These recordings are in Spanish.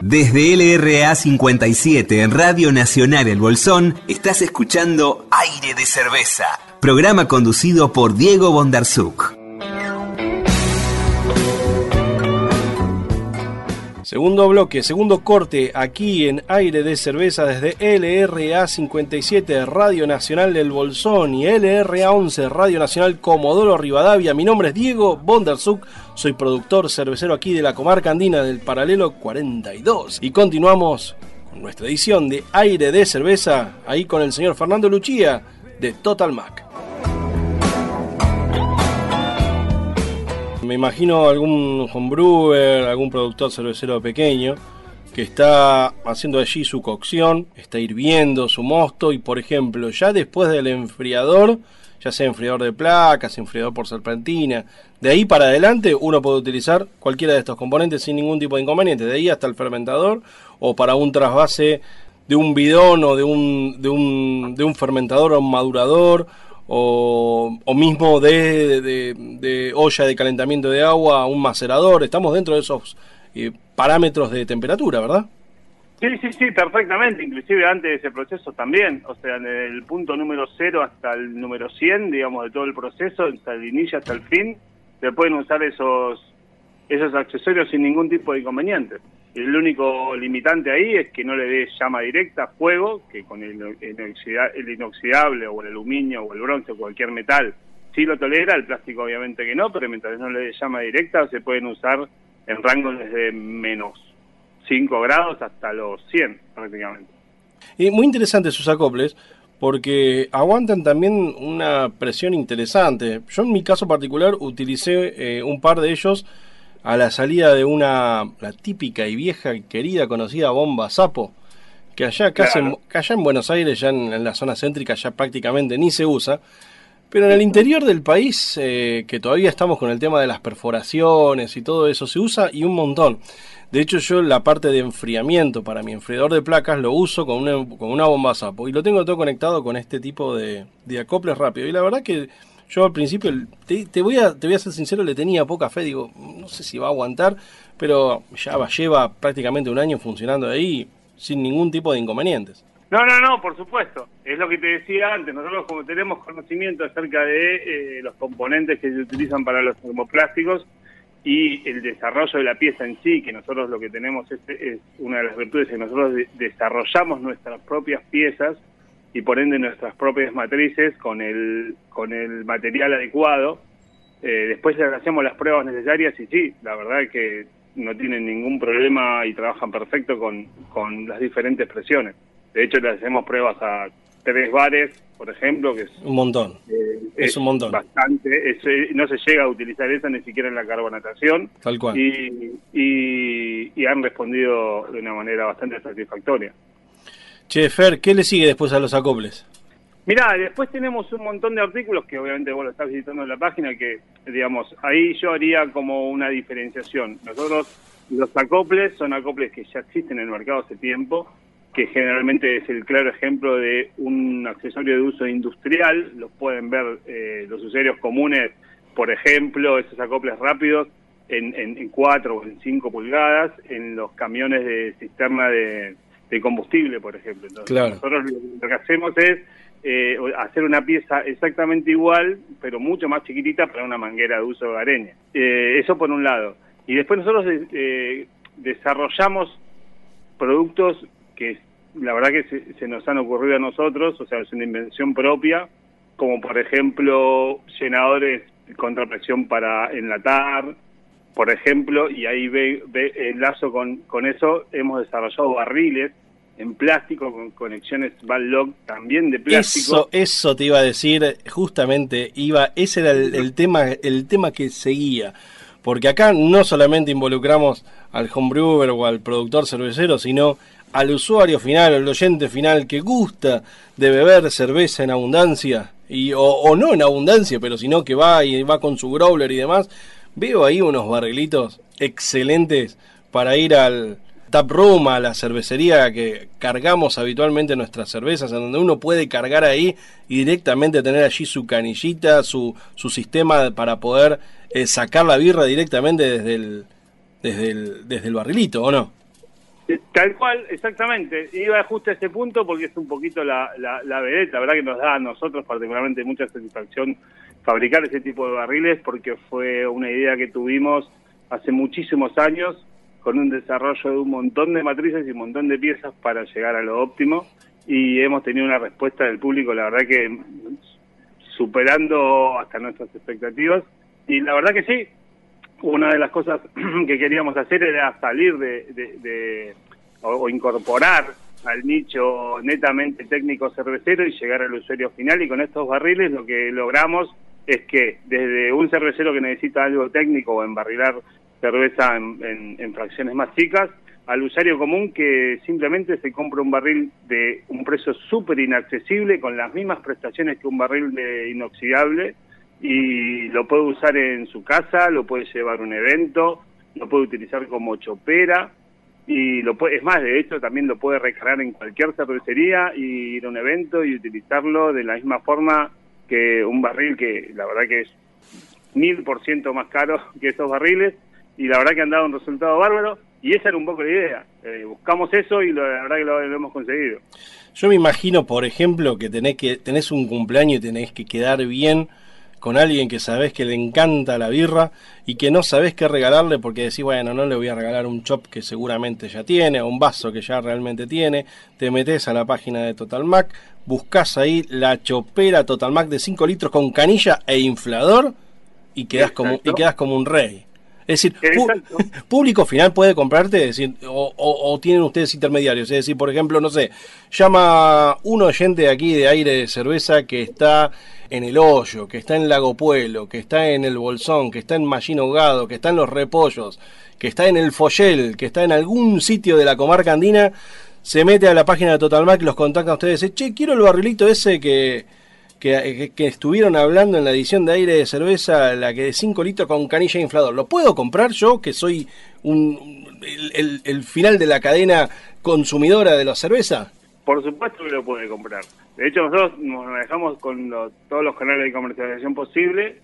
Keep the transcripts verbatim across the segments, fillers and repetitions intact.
Desde L R A cincuenta y siete en Radio Nacional El Bolsón, estás escuchando Aire de Cerveza, programa conducido por Diego Bondarsuk. Segundo bloque, segundo corte aquí en Aire de Cerveza desde L R A cincuenta y siete Radio Nacional del Bolsón y L R A once Radio Nacional Comodoro Rivadavia. Mi nombre es Diego Bondarsuk, soy productor cervecero aquí de la comarca andina del Paralelo cuarenta y dos. Y continuamos con nuestra edición de Aire de Cerveza, ahí con el señor Fernando Luchía de Total Mac. Me imagino algún homebrewer, algún productor cervecero pequeño que está haciendo allí su cocción, está hirviendo su mosto y, por ejemplo, ya después del enfriador, ya sea enfriador de placas, enfriador por serpentina, de ahí para adelante uno puede utilizar cualquiera de estos componentes sin ningún tipo de inconveniente, de ahí hasta el fermentador o para un trasvase de un bidón o de un, de un, de un fermentador o un madurador, O, o mismo de, de, de olla de calentamiento de agua a un macerador. Estamos dentro de esos eh, parámetros de temperatura, ¿verdad? Sí, sí, sí, perfectamente. Inclusive antes de ese proceso también. O sea, desde el punto número cero hasta el número cien, digamos, de todo el proceso, hasta el inicio, hasta el fin, se pueden usar esos, esos accesorios sin ningún tipo de inconveniente. El único limitante ahí es que no le dé llama directa, fuego, que con el, inoxida, el inoxidable o el aluminio o el bronce o cualquier metal sí lo tolera, el plástico obviamente que no, pero mientras no le dé llama directa se pueden usar en rangos desde menos cinco grados hasta los cien prácticamente. Y muy interesantes sus acoples, porque aguantan también una presión interesante. Yo en mi caso particular utilicé eh, un par de ellos a la salida de una, la típica y vieja y querida conocida bomba Sapo, que allá, casi claro. en, que allá en Buenos Aires, ya en, en la zona céntrica, ya prácticamente ni se usa, pero en el interior del país, eh, que todavía estamos con el tema de las perforaciones y todo eso, se usa y un montón. De hecho, yo la parte de enfriamiento para mi enfriador de placas lo uso con una, con una bomba Sapo, y lo tengo todo conectado con este tipo de, de acoples rápido, y la verdad que yo al principio, te, te, voy a, te voy a ser sincero, le tenía poca fe, digo, no sé si va a aguantar, pero ya va, lleva prácticamente un año funcionando ahí sin ningún tipo de inconvenientes. No, no, no, por supuesto. Es lo que te decía antes, nosotros como tenemos conocimiento acerca de eh, los componentes que se utilizan para los termoplásticos y el desarrollo de la pieza en sí, que nosotros lo que tenemos es, es una de las virtudes que nosotros de, desarrollamos nuestras propias piezas y por ende nuestras propias matrices con el con el material adecuado. Eh, después les hacemos las pruebas necesarias y sí, la verdad es que no tienen ningún problema y trabajan perfecto con, con las diferentes presiones. De hecho, le hacemos pruebas a tres bares, por ejemplo, que es un montón. Eh, es, es un montón. Bastante. Es, no se llega a utilizar eso ni siquiera en la carbonatación. Tal cual. Y, y, y han respondido de una manera bastante satisfactoria. Che, Fer, ¿qué le sigue después a los acoples? Mirá, después tenemos un montón de artículos que obviamente vos lo estás visitando en la página, que, digamos, ahí yo haría como una diferenciación. Nosotros, los acoples son acoples que ya existen en el mercado hace tiempo, que generalmente es el claro ejemplo de un accesorio de uso industrial. Los pueden ver eh, los usuarios comunes, por ejemplo, esos acoples rápidos en, en, en cuatro o en cinco pulgadas, en los camiones de cisterna de... de combustible, por ejemplo. Entonces, claro. Nosotros lo que hacemos es eh, hacer una pieza exactamente igual, pero mucho más chiquitita para una manguera de uso hogareña. Eh, eso por un lado. Y después nosotros eh, desarrollamos productos que la verdad que se, se nos han ocurrido a nosotros, o sea, es una invención propia, como por ejemplo llenadores contra presión para enlatar, por ejemplo, y ahí ve, ve enlazo con, con eso, hemos desarrollado barriles en plástico con conexiones Valloc también de plástico. Eso, eso te iba a decir, justamente iba, ese era el, el tema, el tema que seguía, porque acá no solamente involucramos al homebrewer o al productor cervecero, sino al usuario final, al oyente final que gusta de beber cerveza en abundancia, y o, o no en abundancia, pero sino que va y va con su growler y demás. Veo ahí unos barrilitos excelentes para ir al tap room, a la cervecería que cargamos habitualmente nuestras cervezas, en donde uno puede cargar ahí y directamente tener allí su canillita, su, su sistema para poder eh, sacar la birra directamente desde el, desde el, desde el barrilito, ¿o no? Tal cual, exactamente. Iba justo a ese punto porque es un poquito la, la, la vedette. La verdad que nos da a nosotros particularmente mucha satisfacción fabricar ese tipo de barriles, porque fue una idea que tuvimos hace muchísimos años, con un desarrollo de un montón de matrices y un montón de piezas para llegar a lo óptimo, y hemos tenido una respuesta del público, la verdad que superando hasta nuestras expectativas. Y la verdad que sí, una de las cosas que queríamos hacer era salir de, de, de o, o incorporar al nicho netamente técnico cervecero y llegar al usuario final, y con estos barriles lo que logramos es que desde un cervecero que necesita algo técnico o embarrilar cerveza en, en, en fracciones más chicas, al usuario común que simplemente se compra un barril de un precio súper inaccesible, con las mismas prestaciones que un barril de inoxidable, y lo puede usar en su casa, lo puede llevar a un evento, lo puede utilizar como chopera, y lo puede, es más, de hecho también lo puede recargar en cualquier cervecería y ir a un evento y utilizarlo de la misma forma que un barril que la verdad que es mil por ciento más caro que esos barriles, y la verdad que han dado un resultado bárbaro, y esa era un poco la idea. Eh, buscamos eso y lo, la verdad que lo, lo hemos conseguido. Yo me imagino, por ejemplo, que tenés que tenés un cumpleaños y tenés que quedar bien con alguien que sabés que le encanta la birra y que no sabés qué regalarle, porque decís, bueno, no le voy a regalar un chop que seguramente ya tiene, o un vaso que ya realmente tiene. Te metés a la página de Total Mac, buscás ahí la chopera Total Mac de cinco litros con canilla e inflador, y quedás como, y quedás como un rey. Es decir, pu- público final puede comprarte, es decir, o, o, o tienen ustedes intermediarios. Es decir, por ejemplo, no sé, llama un oyente de aquí de Aire de Cerveza que está en El Hoyo, que está en Lago Puelo, que está en El Bolsón, que está en Mallín Ahogado, que está en Los Repollos, que está en El Follel, que está en algún sitio de la comarca andina, se mete a la página de Total Mac, los contacta a ustedes y dice, che, quiero el barrilito ese que... Que, que estuvieron hablando en la edición de Aire de Cerveza, la que de cinco litros con canilla e inflador. ¿Lo puedo comprar yo, que soy un el, el, el final de la cadena consumidora de la cerveza? Por supuesto que lo puede comprar. De hecho, nosotros nos manejamos con los, todos los canales de comercialización posible.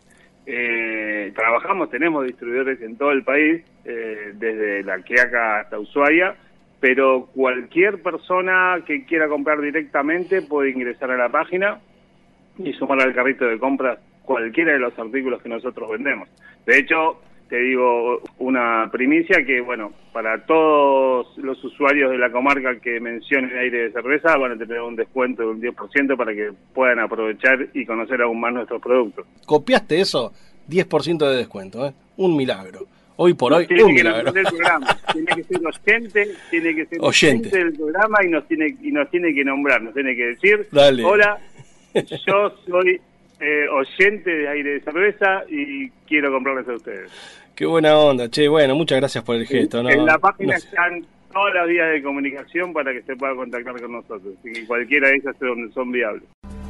Eh, trabajamos, tenemos distribuidores en todo el país, eh, desde La Quiaca hasta Ushuaia, pero cualquier persona que quiera comprar directamente puede ingresar a la página y sumar al carrito de compras cualquiera de los artículos que nosotros vendemos. De hecho, te digo una primicia que, bueno, para todos los usuarios de la comarca que mencionen Aire de Cerveza van a tener un descuento de un diez por ciento para que puedan aprovechar y conocer aún más nuestros productos. ¿Copiaste eso? diez por ciento de descuento, ¿eh? Un milagro. Hoy por no, hoy, tiene un que milagro. El programa. Tiene que ser oyente, tiene que ser oyente. oyente del programa y nos tiene y nos tiene que nombrar, nos tiene que decir, Dale. Hola, yo soy eh, oyente de Aire de Cerveza y quiero comprarles a ustedes. Qué buena onda, che, bueno, muchas gracias por el gesto. ¿no? En la página no están todas las vías de comunicación para que se pueda contactar con nosotros, y que cualquiera de ellas son, son viables.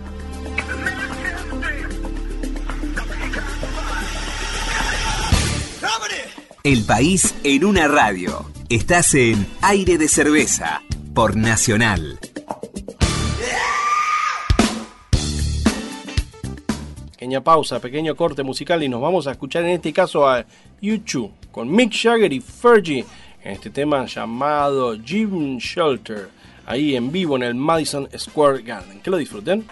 El país en una radio. Estás en Aire de Cerveza por Nacional. Pequeña pausa, pequeño corte musical y nos vamos a escuchar en este caso a U dos con Mick Jagger y Fergie en este tema llamado Gym Shelter, ahí en vivo en el Madison Square Garden. Que lo disfruten.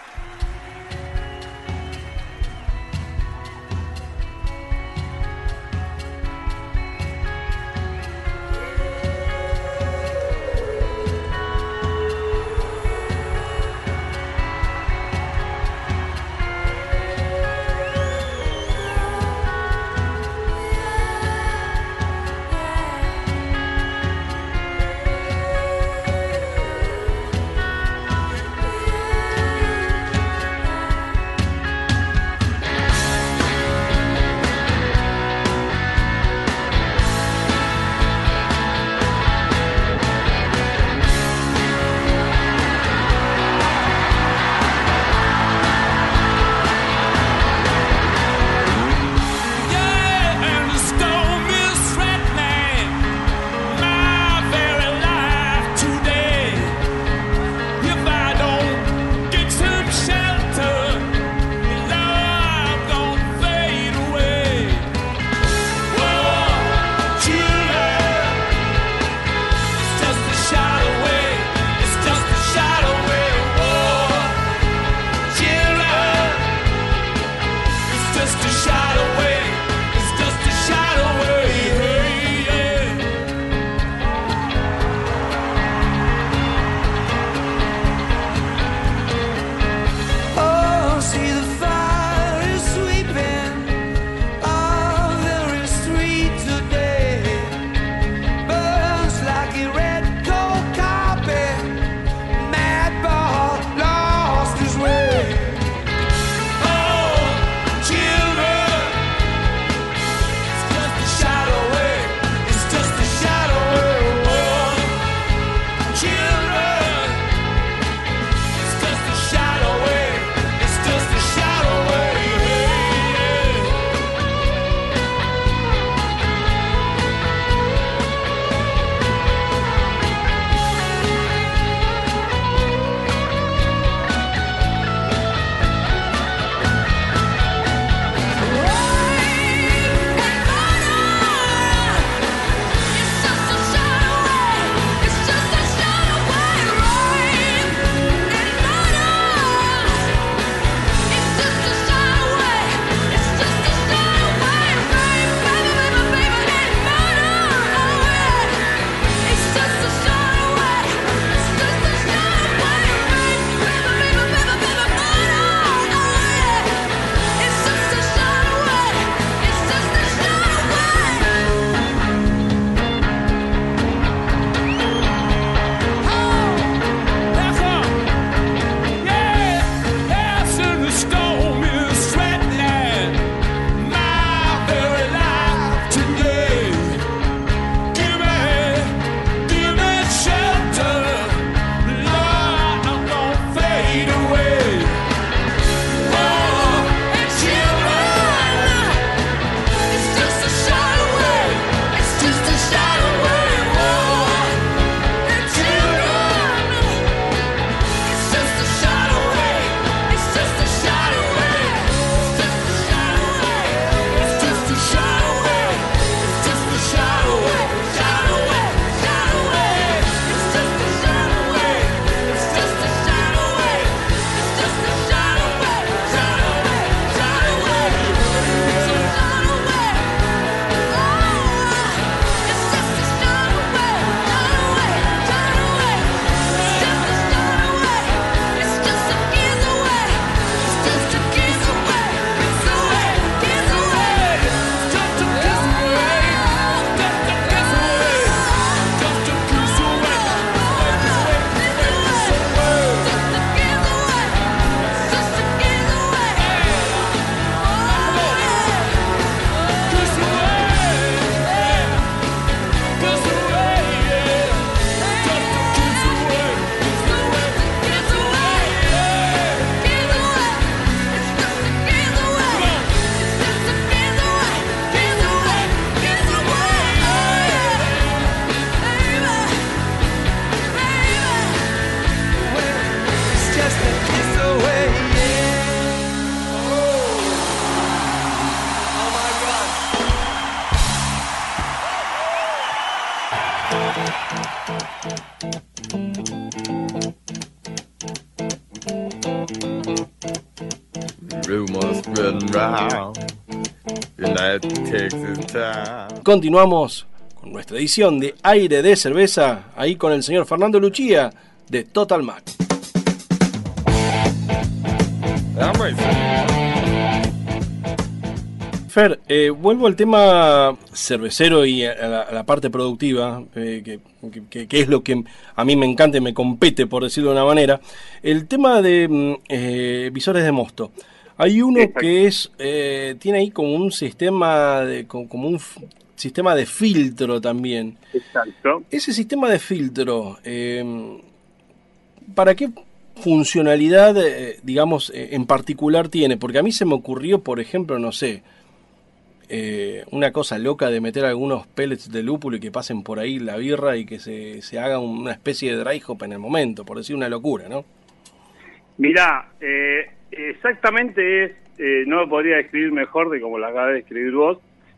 Continuamos con nuestra edición de Aire de Cerveza, ahí con el señor Fernando Luchía de Total Mac. Fer, eh, vuelvo al tema cervecero y a la, a la parte productiva, eh, que, que, que es lo que a mí me encanta y me compete, por decirlo de una manera. El tema de eh, visores de mosto. Hay uno Exacto. que es eh, tiene ahí como un sistema de, como, como un f- sistema de filtro también. Exacto. Ese sistema de filtro, eh, ¿para qué funcionalidad, eh, digamos, eh, en particular tiene? Porque a mí se me ocurrió, por ejemplo, no sé, eh, una cosa loca de meter algunos pellets de lúpulo y que pasen por ahí la birra y que se, se haga una especie de dry hop en el momento, por decir una locura, ¿no? Mirá, eh, exactamente es, eh, no lo podría describir mejor de como lo acabas de describir vos,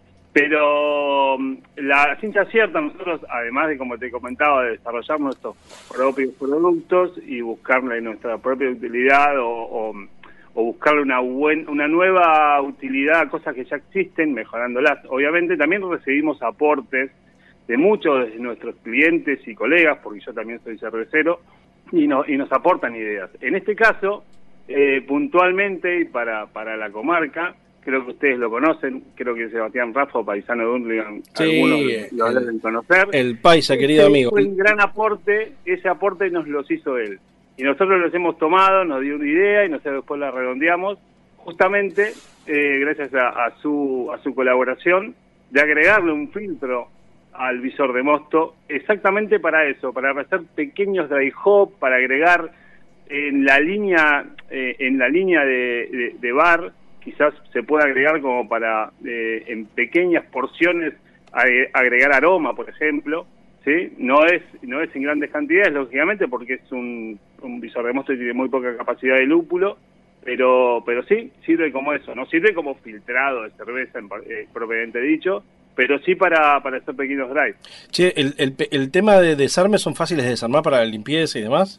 pero la ciencia cierta, nosotros, además de, como te comentaba, de desarrollar nuestros propios productos y buscarle nuestra propia utilidad o, o, o buscarle una, buen, una nueva utilidad a cosas que ya existen, mejorándolas. Obviamente también recibimos aportes de muchos de nuestros clientes y colegas, porque yo también soy cervecero, y, no, y nos aportan ideas. En este caso, eh, puntualmente, y para, para la comarca, creo que ustedes lo conocen, creo que Sebastián Raffo, paisano de Hurlingham, sí, algunos lo el, deben conocer. El paisa, querido ese amigo. Fue un gran aporte, ese aporte nos los hizo él. Y nosotros los hemos tomado, nos dio una idea y nosotros después la redondeamos, justamente eh, gracias a, a, su, a su colaboración, de agregarle un filtro al visor de mosto, exactamente para eso, para hacer pequeños dry hop, para agregar en la línea, eh, en la línea de, de, de bar, quizás se pueda agregar como para, eh, en pequeñas porciones, agregar aroma, por ejemplo, ¿sí? No es no es en grandes cantidades, lógicamente, porque es un, un visor de mosto y tiene muy poca capacidad de lúpulo, pero pero sí, sirve como eso, no sirve como filtrado de cerveza, en, eh, propiamente dicho, pero sí para, para hacer pequeños drives. Che, el, el, el tema de desarme, ¿son fáciles de desarmar para la limpieza y demás?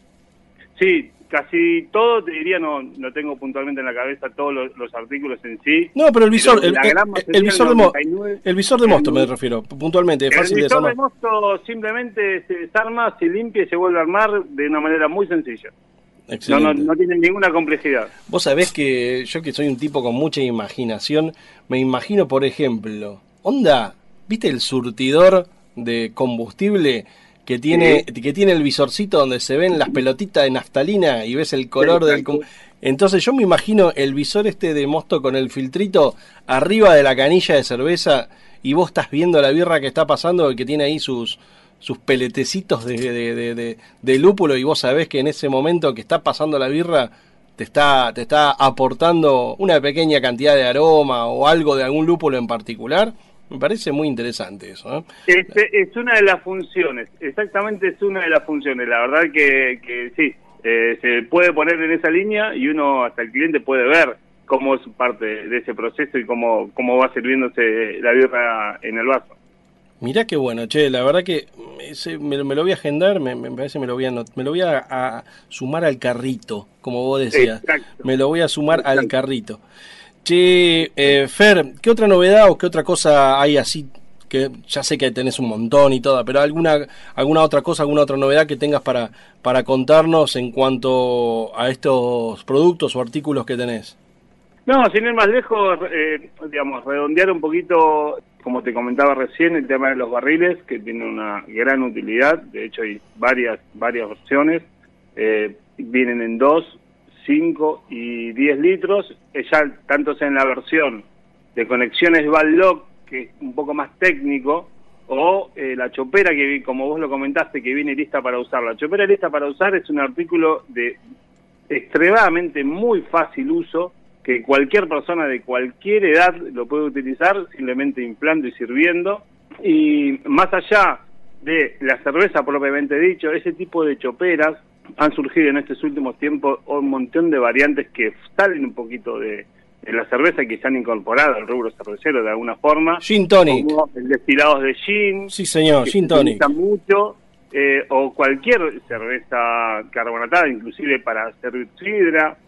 Sí, casi todo, te diría, no no tengo puntualmente en la cabeza todos los, los artículos en sí. No, pero el visor, pero el, el, el, visor de mo- el visor de mosto me refiero, puntualmente, es fácil de desarmar. El visor de mosto simplemente se desarma, se limpia y se vuelve a armar de una manera muy sencilla. No, no, no tiene ninguna complejidad. Vos sabés que yo, que soy un tipo con mucha imaginación, me imagino, por ejemplo, onda, ¿viste el surtidor de combustible que tiene sí. que tiene el visorcito donde se ven las pelotitas de naftalina y ves el color sí, del... Com- Entonces yo me imagino el visor este de mosto con el filtrito arriba de la canilla de cerveza y vos estás viendo la birra que está pasando y que tiene ahí sus sus peletecitos de, de, de, de, de lúpulo y vos sabés que en ese momento que está pasando la birra te está te está aportando una pequeña cantidad de aroma o algo de algún lúpulo en particular. Me parece muy interesante eso, ¿eh? Este, es una de las funciones, exactamente es una de las funciones. La verdad que, que sí, eh, se puede poner en esa línea y uno, hasta el cliente, puede ver cómo es parte de ese proceso y cómo, cómo va sirviéndose la birra en el vaso. Mirá qué bueno, che, la verdad que ese, me, me lo voy a agendar, me, me parece me lo voy a me lo voy a, a sumar al carrito, como vos decías. Exacto. Me lo voy a sumar Exacto. al carrito. Che, eh, Fer, ¿qué otra novedad o qué otra cosa hay así? Que ya sé que tenés un montón y toda, pero alguna alguna otra cosa, alguna otra novedad que tengas para para contarnos en cuanto a estos productos o artículos que tenés. No, sin ir más lejos, eh, digamos, redondear un poquito, como te comentaba recién, el tema de los barriles, que tiene una gran utilidad. De hecho, hay varias varias opciones. Eh, vienen en dos, cinco y diez litros, ya tanto sea en la versión de conexiones Valloc, que es un poco más técnico, o eh, la chopera, que como vos lo comentaste, que viene lista para usar. La chopera lista para usar es un artículo de extremadamente muy fácil uso, que cualquier persona de cualquier edad lo puede utilizar, simplemente inflando y sirviendo. Y más allá de la cerveza propiamente dicho, ese tipo de choperas han surgido en estos últimos tiempos un montón de variantes que salen un poquito de, de la cerveza y que se han incorporado al rubro cervecero de alguna forma. Gin tonic. Como el destilados de gin. Sí, señor, gin tonic. Se mucho, eh, o cualquier cerveza carbonatada, inclusive para hacer sidra.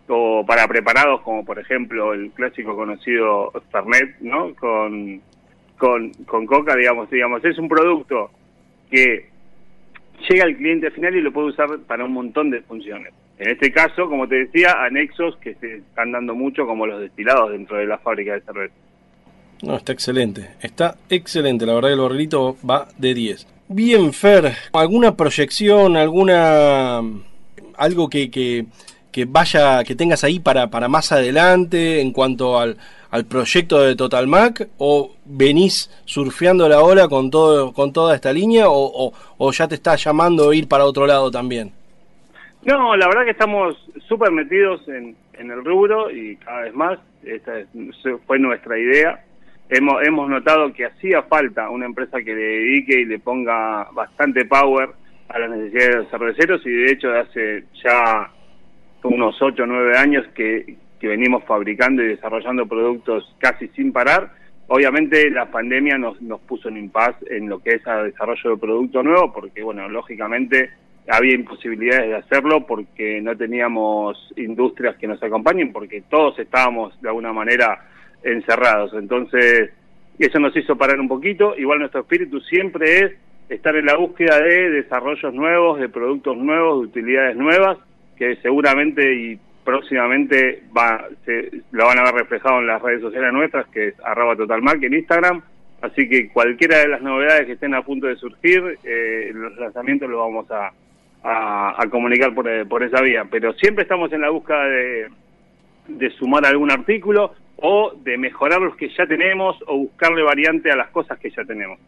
o para preparados, como por ejemplo el clásico conocido Fernet, ¿no? Con, con, con coca, digamos, digamos, es un producto que llega al cliente final y lo puede usar para un montón de funciones. En este caso, como te decía, anexos que se están dando mucho, como los destilados dentro de la fábrica de cerveza. No, está excelente, está excelente, la verdad que el barrilito va de diez. Bien, Fer, ¿alguna proyección, alguna algo que, que, que vaya, que tengas ahí para, para más adelante en cuanto al, al proyecto de Total Mac, o venís surfeando la ola con todo, con toda esta línea, o, o, o ya te está llamando a ir para otro lado también? No, la verdad que estamos súper metidos en, en el rubro y cada vez más, esta es, fue nuestra idea. Hemos, hemos notado que hacía falta una empresa que le dedique y le ponga bastante power a las necesidades de los cerveceros, y de hecho de hace ya unos ocho o nueve años que, que venimos fabricando y desarrollando productos casi sin parar. Obviamente la pandemia nos, nos puso en impasse en lo que es el desarrollo de producto nuevo, porque bueno, lógicamente había imposibilidades de hacerlo porque no teníamos industrias que nos acompañen, porque todos estábamos de alguna manera encerrados. Entonces eso nos hizo parar un poquito. Igual nuestro espíritu siempre es estar en la búsqueda de desarrollos nuevos, de productos nuevos, de utilidades nuevas, que seguramente y próximamente va, se, lo van a ver reflejado en las redes sociales nuestras, que es arroba totalmac en Instagram. Así que cualquiera de las novedades que estén a punto de surgir, eh, los lanzamientos los vamos a, a, a comunicar por, por esa vía. Pero siempre estamos en la búsqueda de, de sumar algún artículo, o de mejorar los que ya tenemos, o buscarle variante a las cosas que ya tenemos.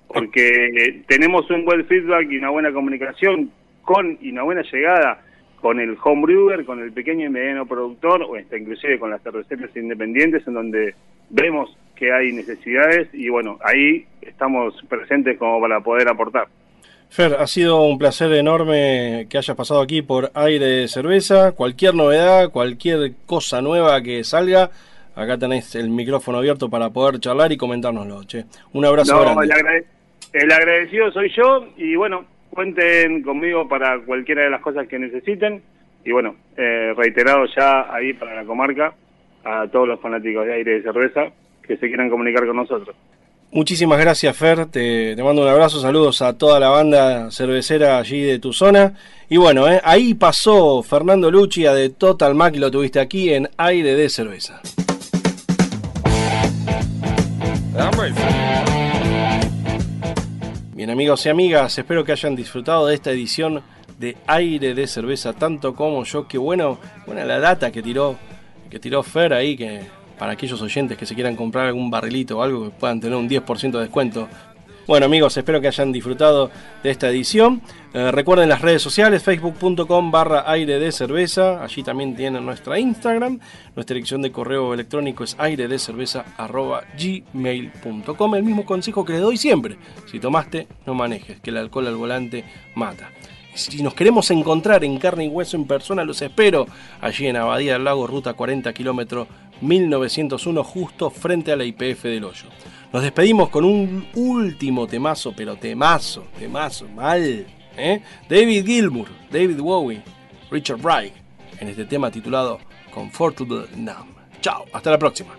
Porque tenemos un buen feedback y una buena comunicación con y una buena llegada con el homebrewer, con el pequeño y mediano productor, o hasta inclusive con las cerveceras independientes, en donde vemos que hay necesidades y bueno, ahí estamos presentes como para poder aportar. Fer, ha sido un placer enorme que hayas pasado aquí por Aire de Cerveza. Cualquier novedad, cualquier cosa nueva que salga, acá tenés el micrófono abierto para poder charlar y comentárnoslo, che. Un abrazo no, grande. El, agrade- el agradecido soy yo, y bueno, cuenten conmigo para cualquiera de las cosas que necesiten. Y bueno, eh, reiterado ya ahí para la comarca, a todos los fanáticos de Aire de Cerveza que se quieran comunicar con nosotros. Muchísimas gracias, Fer, te, te mando un abrazo, saludos a toda la banda cervecera allí de tu zona. Y bueno, eh, ahí pasó Fernando Lucia de Total Mac, y lo tuviste aquí en Aire de Cerveza. Bien, amigos y amigas, espero que hayan disfrutado de esta edición de Aire de Cerveza tanto como yo. Qué bueno, buena la data que tiró, que tiró Fer ahí, que para aquellos oyentes que se quieran comprar algún barrilito o algo, que puedan tener un diez por ciento de descuento. Bueno, amigos, espero que hayan disfrutado de esta edición. Eh, recuerden las redes sociales, facebook punto com barra aire de cerveza. Allí también tienen nuestra Instagram. Nuestra dirección de correo electrónico es airedecerveza arroba gmail punto com. El mismo consejo que les doy siempre: si tomaste, no manejes, que el alcohol al volante mata. Si nos queremos encontrar en carne y hueso en persona, los espero allí en Abadía del Lago, ruta cuarenta, kilómetro mil novecientos uno, justo frente a la I P F del Hoyo. Nos despedimos con un último temazo, pero temazo, temazo, mal, ¿eh? David Gilmour, David Bowie, Richard Wright, en este tema titulado Comfortable Numb. Chao, hasta la próxima.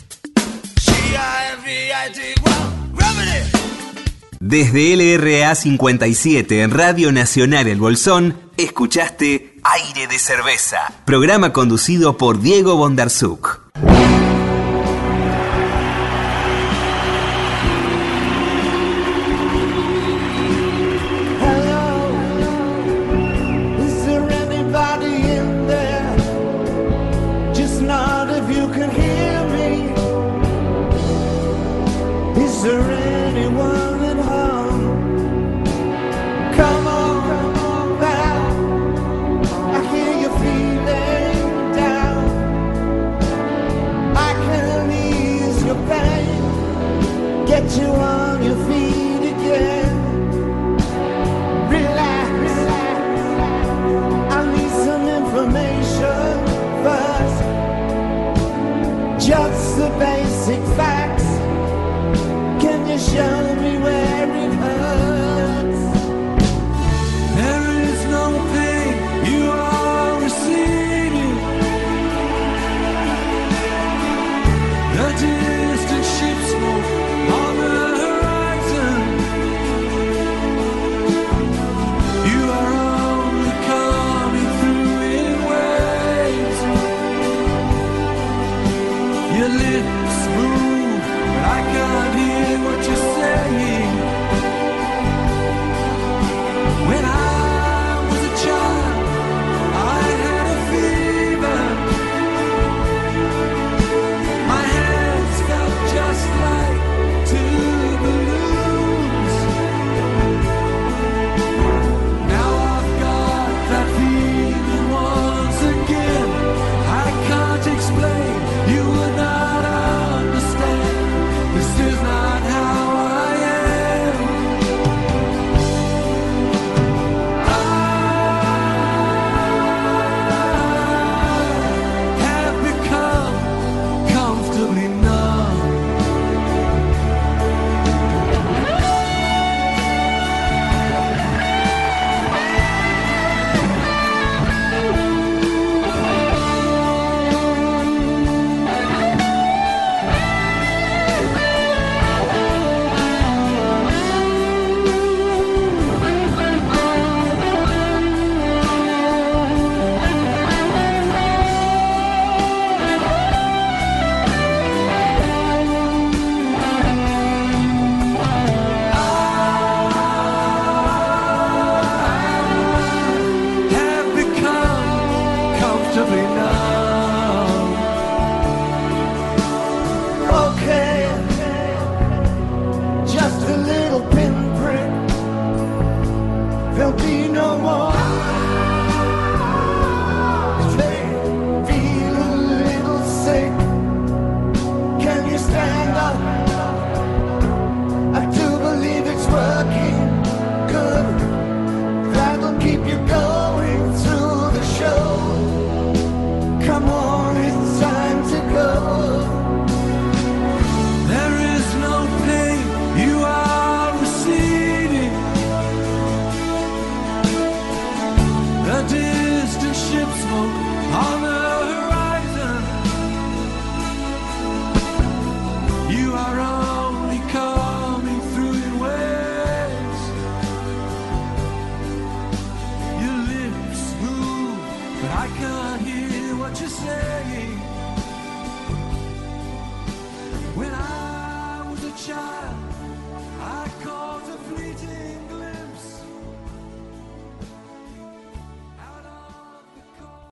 Desde L R A cincuenta y siete en Radio Nacional El Bolsón, escuchaste Aire de Cerveza, programa conducido por Diego Bondarsuk. Get you on your feet again. Relax, relax. I need some information first. Just the basic facts. Can you show me where it hurts? There is no pain you are receiving. begging